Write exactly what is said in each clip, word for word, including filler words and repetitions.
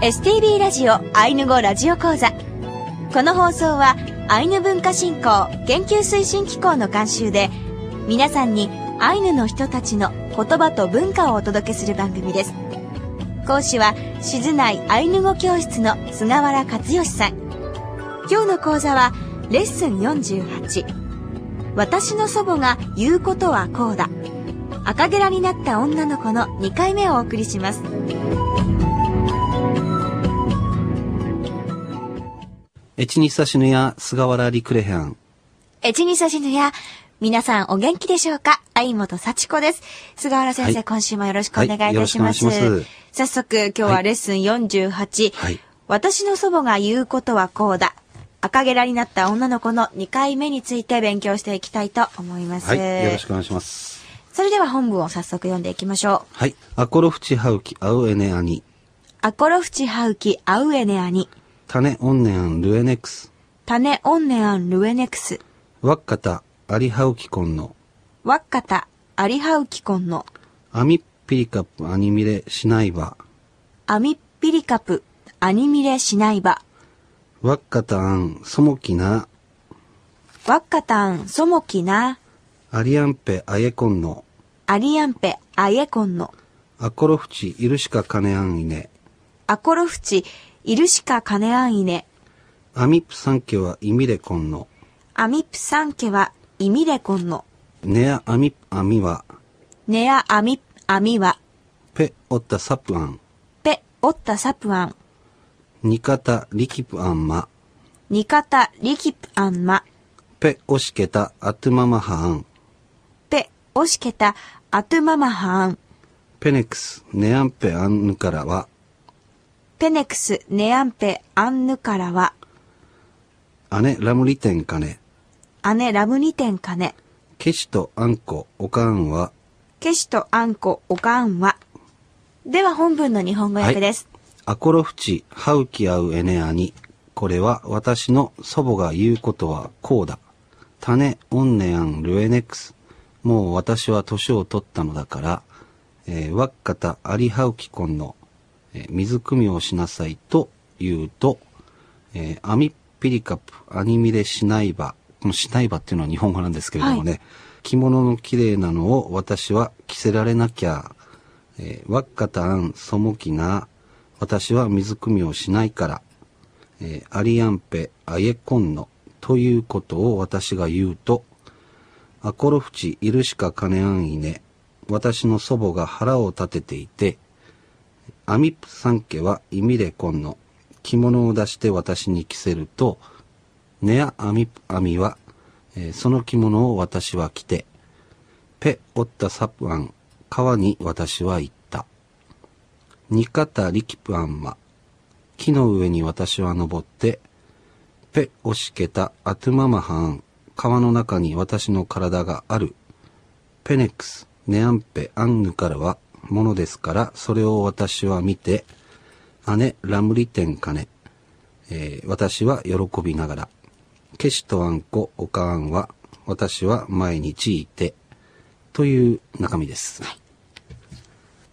エスティービー ラジオアイヌ語ラジオ講座。この放送はアイヌ文化振興研究推進機構の監修で、皆さんにアイヌの人たちの言葉と文化をお届けする番組です。講師は静内アイヌ語教室の菅原克義さん。今日の講座はレッスンよんじゅうはち、私の祖母が言うことはこうだ、赤ゲラになった女の子のにかいめをお送りします。 エチニサシヌヤ菅原リクレヘン。 エチニサシヌヤ、皆さんお元気でしょうか。相本幸子です。菅原先生、はい、今週もよろしくお願いいたします。はい、よろしくお願いします。早速今日はレッスンよんじゅうはち、はい、私の祖母が言うことはこうだ、赤ゲラになった女の子のにかいめについて勉強していきたいと思います。 はい、よろしくお願いします。 それでは本文を早速読んでいきましょう。 はい。アコロフチハウキアウエネアニ。 アコロフチハウキアウエネアニ。 タネオンネアンルエネクス。 タネオンネアンルエネクス。 ワッカタアリハウキコンの。 ワッカタアリハウキコンの。 アミピリカプアニミレシナイバ。 アミピリカプアニミレシナイバ。 ワッカタアンソモキナ。 ワッカタアンソモキナ。 アリアンペアエコンの。 アリアンペアエコンの。 アコロフチイルシカカネアンイネ。 アコロフチイルシカカネアンイネ。 アミプサンケはイミレコンの。 アミプサンケはイミレコンの。 ネアアミプアミは。 ネアアミプアミは。 ペオッタサプアン。 ペオッタサプアン。 ニカタリキプアンマ。 ニカタリキプアンマ。 ペオシケタアトゥママハアン。 ペオシケタアトゥママハアン。 ペネクスネアンペアンヌからは。 ペネクスネアンペアンヌからは。 姉ラムリテンカネ。 姉ラムリテンカネ。 ケシとアンコオカンは。 ケシとアンコオカンは。では本文の日本語訳です。 はい、アコロフチハウキアウエネアニ。これは私の祖母が言うことはこうだ。タネオンネアンルエネクス。もう私は年を取ったのだから、えー、ワッカタアリハウキコンの、えー、水汲みをしなさいと言うと、えー、アミピリカプアニミレシナイバ。このシナイバっていうのは日本語なんですけれどもね、はい、着物の綺麗なのを私は着せられなきゃ、えー、ワッカタアンソモキナ、私は水汲みをしないから、えー、アリアンペアイエコンノということを私が言うと、アコロフチイルシカカネアンイネ、私の祖母が腹を立てていて、アミプサンケはイミレコンの着物を出して私に着せると、ネアアミプアミは、えー、その着物を私は着て、ペオッタサプアン、川に私は行った。ニカタリキプアンマ、木の上に私は登って、ペオシケタアトゥママハーン、川の中に私の体がある。ペネクスネアンペアンヌからはものですから、それを私は見て、姉ラムリテンカネ、えー、私は喜びながら、ケシとアンコオカアンは私は毎日いて、という中身です。はい、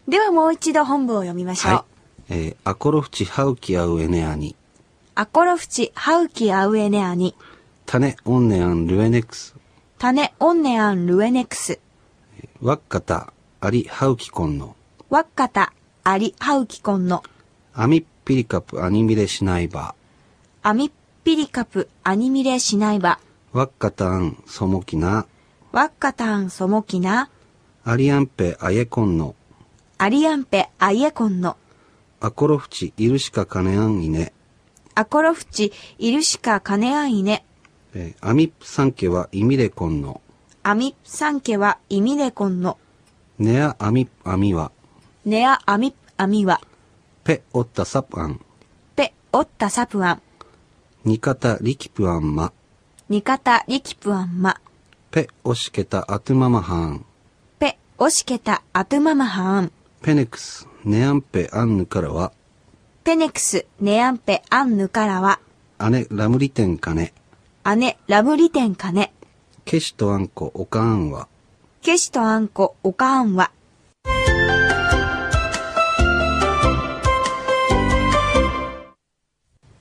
ではもう一度本文を読みましょう。はい、 えー、アコロフチハウキアウエネアニ。 アコロフチハウキアウエネアニ。 タネオンネアンルエネクス。 タネオンネアンルエネクス。 ワッカタアリハウキコンの。 ワッカタアリハウキコンの。 アミピリカプアニミレシナイバ。 アミピリカプアニミレシナイバ。 ワッカタンソモキナ。 ワッカタンソモキナ。 アリアンペアイエコンの。 アリアンペアイエコンの。 アコロフチイルシカカネアンイネ。 アコロフチイルシカカネアンイネ。 えー、アミプサンケはイミレコンの。 アミプサンケはイミレコンの。 ネアアミプアミは。 ネアアミプアミは。 ペオッタサプアン。 ペオッタサプアン。 ニカタリキプアンマ。 ニカタリキプアンマ。 ペオシケタアトゥママハーン。 ペオシケタアトゥママハーン。 ペネクスネアンペアンヌからは。 ペネクスネアンペアンヌからは。 姉ラムリテンカネ。 姉ラムリテンカネ。 ケシとアンコオカアンは。 ケシとアンコオカアンは。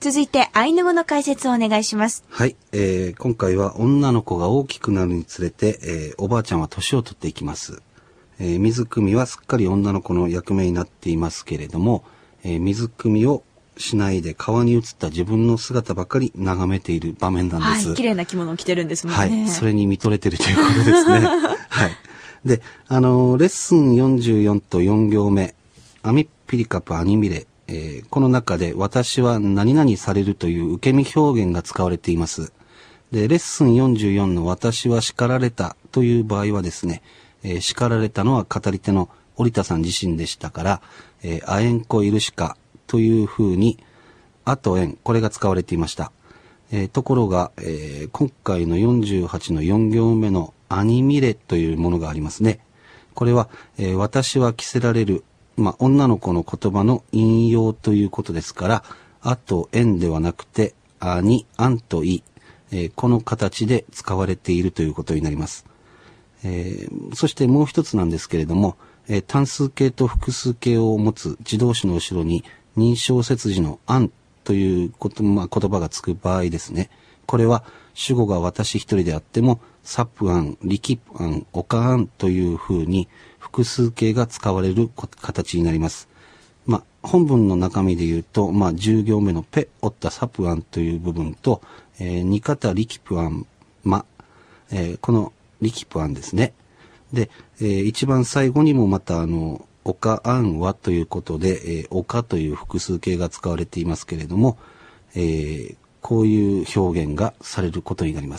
続いてアイヌ語の解説をお願いします。 はい、えー、今回は女の子が大きくなるにつれて、えー、おばあちゃんは年を取っていきます。えー、水汲みはすっかり女の子の役目になっていますけれども、えー、水汲みをしないで川に映った自分の姿ばかり眺めている場面なんです。 はい、綺麗な着物を着てるんですもんね。 はい、それに見とれてるということですね。はい。で、あのレッスンよんじゅうよんとよん行目、アミッピリカプアニミレ、えー、この中で私は何々されるという受け身表現が使われています。で、レッスンよんじゅうよんの私は叱られたという場合はですね、えー、叱られたのは語り手の織田さん自身でしたから、えー、あえんこいるしかというふうに、あとえん、これが使われていました。えー、ところが、えー、今回のよんじゅうはちのよん行目のアニミレというものがありますね。これは、えー、私は着せられる、まあ、女の子の言葉の引用ということですから、あとえんではなくて、あに、あんとい、えー、この形で使われているということになります。えー、そしてもう一つなんですけれども、えー、単数形と複数形を持つ自動詞の後ろに認証接字のあんということ、まあ、言葉がつく場合ですね。これは主語が私一人であっても、サプアン、リキプアン、オカアンというふうに複数形が使われる形になります。まあ、本文の中身で言うと、まあ、じゅう行目のペ、オッタ、サプアンという部分と、えー、ニカタ、リキプアン、マ、えー、このリキプアンですね。で、えー、一番最後にもまたあの、オカアンはということで、えー、オカという複数形が使われていますけれども、えー、こういう表現がされることになります。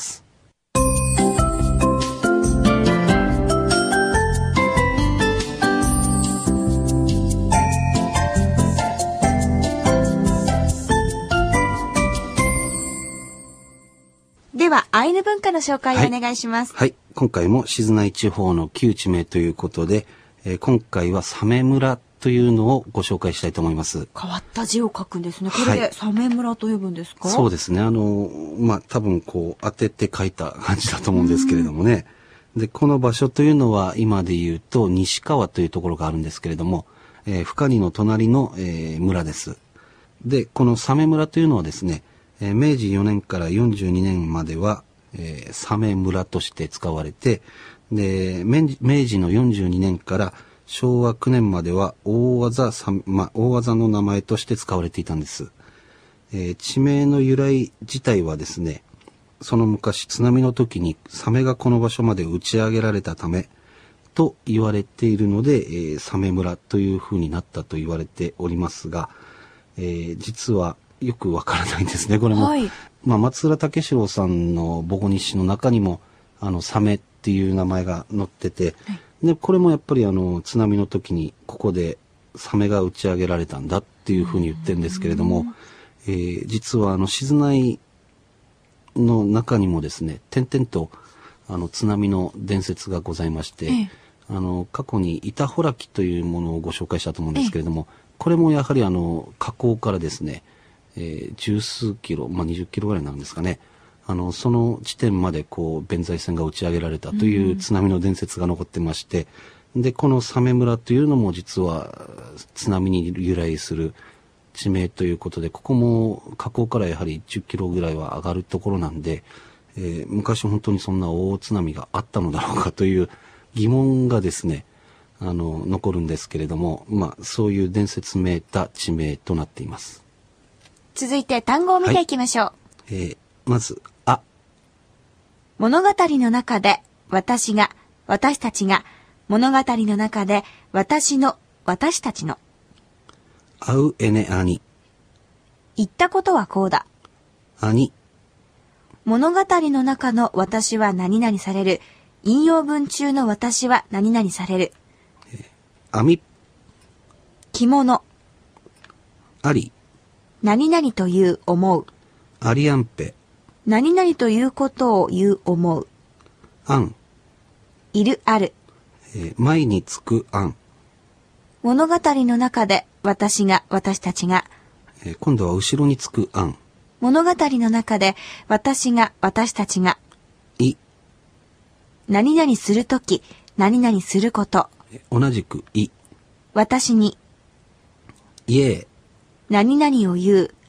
では、アイヌ文化の紹介をお願いします。 はい。はい、今回も静内地方の旧地名ということで、えー、今回はサメ村というのをご紹介したいと思います。 変わった字を書くんですね。これでサメ村と呼ぶんですか？ そうですね。あの、まあ、多分こう当てて書いた感じだと思うんですけれどもね。で、この場所というのは今で言うと西川というところがあるんですけれども、えー、深利の隣の、えー、村です。で、このサメ村というのはですね、えー、めいじよねんからよんじゅうにねんまでは、えー、サメ村として使われて、で、明治のよんじゅうにねんからしょうわきゅうねんまでは大技サメ、まあ、大技の名前として使われていたんです。えー、地名の由来自体はですね、その昔津波の時にサメがこの場所まで打ち上げられたためと言われているので、えー、サメ村という風になったと言われておりますが、えー、実はよくわからないんですね、これも。はい、まあ、松浦武四郎さんの母語日誌の中にも、あの、サメっていう名前が載ってて、はい、で、これもやっぱりあの、津波の時にここでサメが打ち上げられたんだっていうふうに言ってるんですけれども、えー、実はあの、静内の中にもですね、点々とあの、津波の伝説がございまして、ええ、あの、過去に板ほらきというものをご紹介したと思うんですけれども、え、これもやはりあの、河口からですね、えー、十数キロ、まあ、にじゅっキロぐらいなんですかね。あの、その地点までこう、弁財船が打ち上げられたという津波の伝説が残ってまして、うん、で、このサメ村というのも実は津波に由来する地名ということで、ここも河口からやはりじゅっキロぐらいは上がるところなんで、えー、昔本当にそんな大津波があったのだろうかという疑問がですね、あの、残るんですけれども、まあ、そういう伝説めいた地名となっています。 続いて単語を見ていきましょう。はい、 えー、まず、あ。 物語の中で私が、私たちが、物語の中で私の、私たちの。 あうえねあに。 言ったことはこうだ。 あに。 物語の中の私は何々される。引用文中の私は何々される。 えー、あみ。 着物。 あり。 何々という思う。 ありあんぺ。 何々ということを言う思う。 あん。 いるある。 えー、前につくあん。 物語の中で私が私たちが。 えー、今度は後ろにつくあん。 物語の中で私が私たちが。 い。 何々するとき、何々すること。 えー、同じくい。 私に。 いえ。 何々を言う、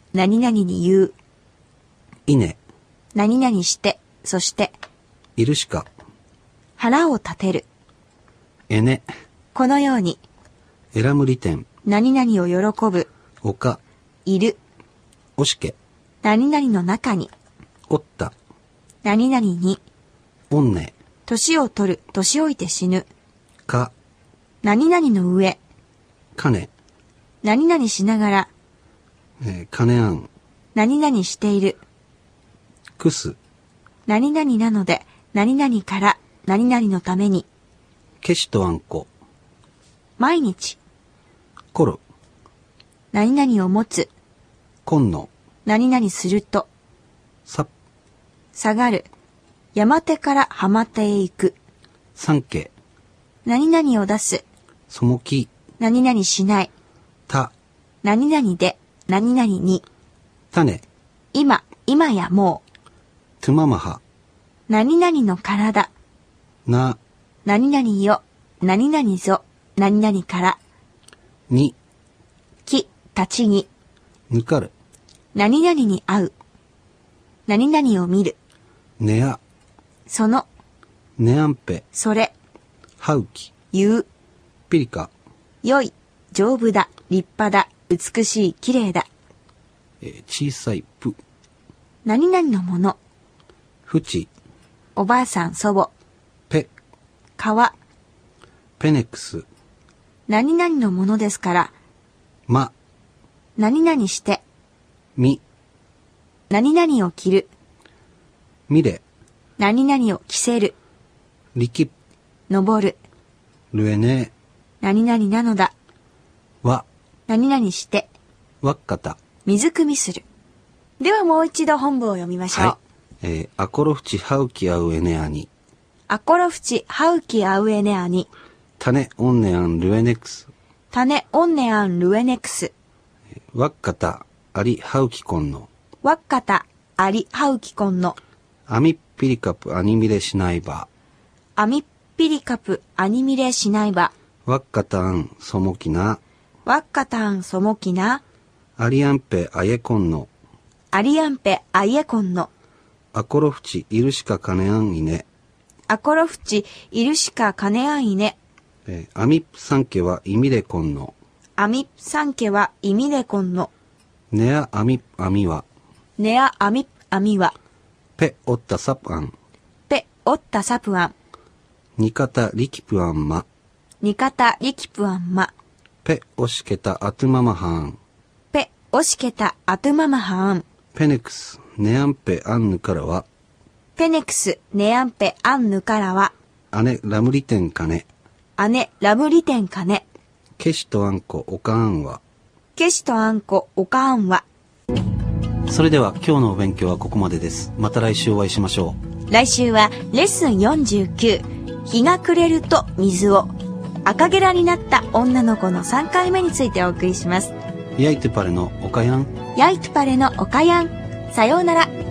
何々に言う。 いね。 何々して、そして。 いるしか。 腹を立てる。 えね。 このように。 えらむりてん。 何々を喜ぶ。 おか。 いる。 おしけ。 何々の中に。 おった。 何々に。 おんね。 年を取る、年老いて死ぬ。 か。 何々の上。 かね。 何々しながら。 えー、かねあん。 何々している。 くす。 何々なので、何々から何々のために。 けしとあんこ。 毎日。 ころ。 何々を持つ。 こんの。 何々すると。 さ。 下がる。山手から浜手へ行く。 さんけ。 何々を出す。 そもき。 何々しない。 た。 何々で、何々に。 たね。 今、今やもう。 とままは。 何々の体。 な。 何々よ、何々ぞ、何々から。 に。 き、立ちに。 ぬかる。 何々に会う。何々を見る。 ねや。 その、 ねあんぺ。 それ。 はうき。 言う。 ピリカ。 良い、丈夫だ、立派だ、美しい、綺麗だ。 えー、小さいぷ。 何々のもの。 ふち。 おばあさん、祖母。 ぺ。 川。 ペネクス。 何々のものですから。 ま。 何々して。 み。 何々を着る。 みれ。 何々を着せる。 りき。 登る。 るえね。 何々なのだ。 わ。 何々して。 わっかた。 水汲みする。ではもう一度本文を読みましょう。 はい。えー、アコロフチハウキアウエネアに。 アコロフチハウキアウエネアに。 タネオンネアンルエネクス。 タネオンネアンルエネクス。 わっかたありハウキコンの。 わっかたありハウキコンの。 アミッピリカプアニミレシナイバアミッピリカプアニミレシナイバ。 ー。わっかたんそもきな。 わっかたんそもきな。 アリアンペアイエコンの。 アリアンペアイエコンの。 アコロフチイルシカカネアンイネ。 アコロフチイルシカカネアンイネ。 えー、アミップサンケはイミレコンの。 アミップサンケはイミレコンの。 ネアアミップアミは。 ネアアミップアミは。 ペオッタサプアン。 ペオッタサプアン。 ニカタリキプアンマ。 ニカタリキプアンマ。 ペオシケタアトゥママハーン。 ペオシケタアトゥママハーン。 ペネクスネアンペアンヌからは。 ペネクスネアンペアンヌからは。 姉ラムリテンカネ。 姉ラムリテンカネ。 ケシとアンコオカアンは。 ケシとアンコオカアンは。 それでは今日のお勉強はここまでです。また来週お会いしましょう。来週はレッスンよんじゅうきゅう、日が暮れると水を、赤ゲラになった女の子のさんかいめについてお送りします。 ヤイトゥパレのオカヤン。 ヤイトゥパレのオカヤン。さようなら。